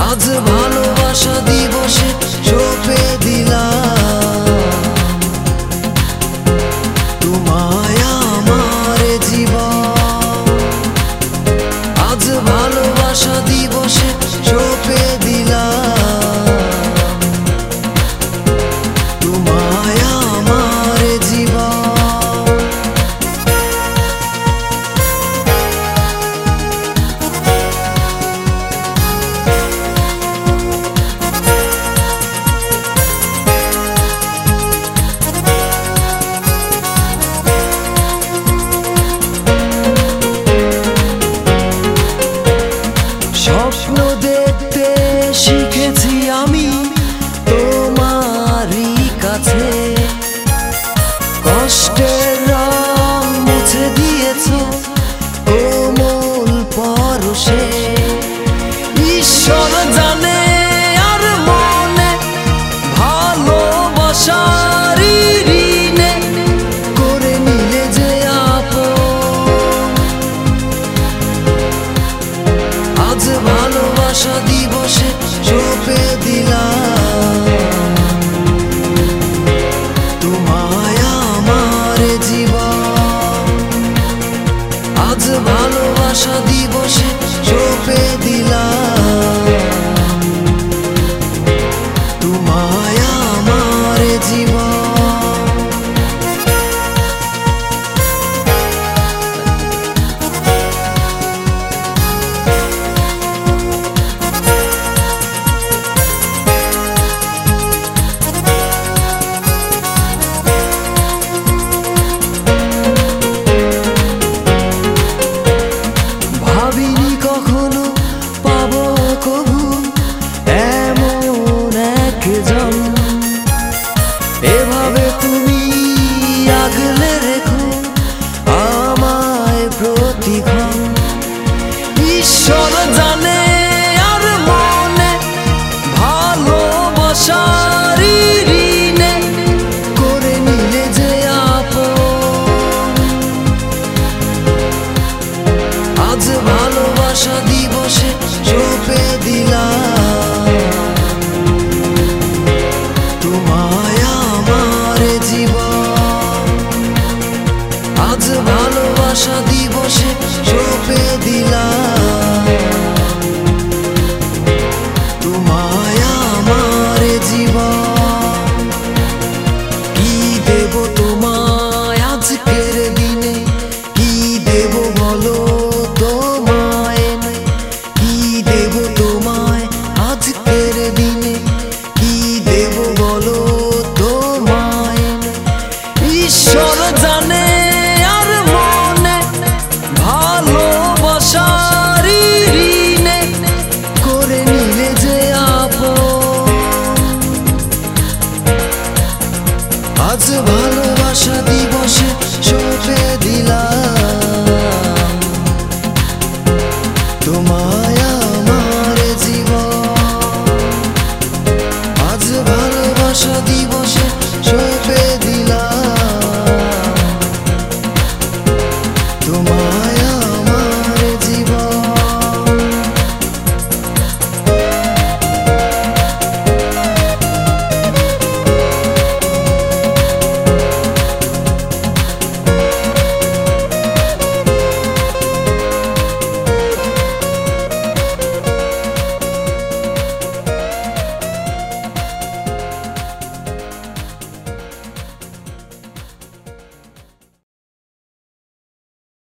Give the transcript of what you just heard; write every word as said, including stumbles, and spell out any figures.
আজ ভালোবাসা দিবসে সঁপে দিলাম তোমায় আমার জীবন। আজ ভালোবাসা দিবসে সঁপে দিলাম তোমায় আমার জীবন। স্বপ্ন দেখতে শিখেছি আমি তোমারই কাছে, কষ্টের রং মুছে দিয়েছ কোমল পরশে। ঈশ্বর জানে আর মনে ভালোবাসার ঋণে করে নিলে যে আপন। আজ ভালোবাসা দিবসে সঁপে দিলাম তোমায় আমার জীবন। আজ ভালোবাসা দিবসে সঁপে দিলাম তোমায় আমার জীবন। ভাবিনি কখনো পাবো কবু এমন একজন, এভাবে তুমি আগলে রেখো আমায় প্রতিক্ষণ। ঈশ্বর জানে আর মনে ভালোবাসার ঋণে করে নিলে যে আপন। আজ ভালোবাসা দিবসে সঁপে দিলাম তোমায় আমার জীবন। আজ ভালোবাসা দিবসে সঁপে দিলাম তোমায় আমার জীবন। কি দেব তোমায় আজকের দিনে, কি দেব বলো তোমায়, কি দেব তোমায় আজকের দিনে, কি দেব বলো তোমায়। ঈশ্বর জানে আর মনে ভালোবাসার ঋণে করে নিলে যে আপন। আজ ভালোবাসা দিবসে সঁপে দিলাম তোমার